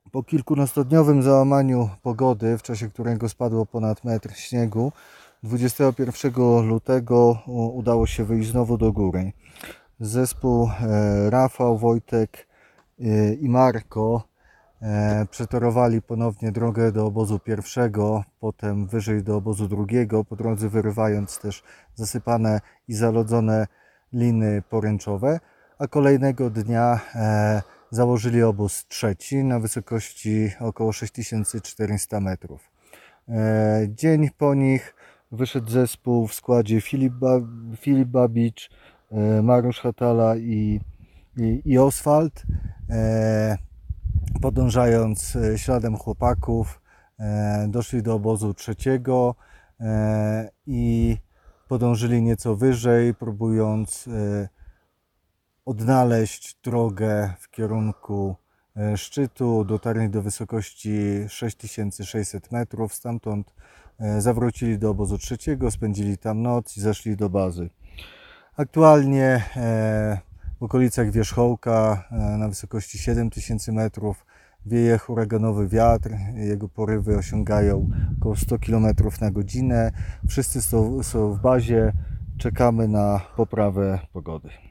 Po kilkunastodniowym załamaniu pogody, w czasie którego spadło ponad metr śniegu, 21 lutego udało się wyjść znowu do góry. Zespół Rafał, Wojtek i Marko przetorowali ponownie drogę do obozu pierwszego, potem wyżej do obozu drugiego, po drodze wyrywając też zasypane i zalodzone liny poręczowe, a kolejnego dnia założyli obóz trzeci na wysokości około 6400 metrów. Dzień po nich wyszedł zespół w składzie Filip Babicz, Mariusz Hatala i Oswald, podążając śladem chłopaków, doszli do obozu trzeciego i podążyli nieco wyżej, próbując odnaleźć drogę w kierunku szczytu. Dotarli do wysokości 6600 metrów, stamtąd zawrócili do obozu trzeciego, spędzili tam noc i zeszli do bazy. Aktualnie w okolicach wierzchołka na wysokości 7000 metrów wieje huraganowy wiatr, jego porywy osiągają około 100 km na godzinę. Wszyscy są w bazie, czekamy na poprawę pogody.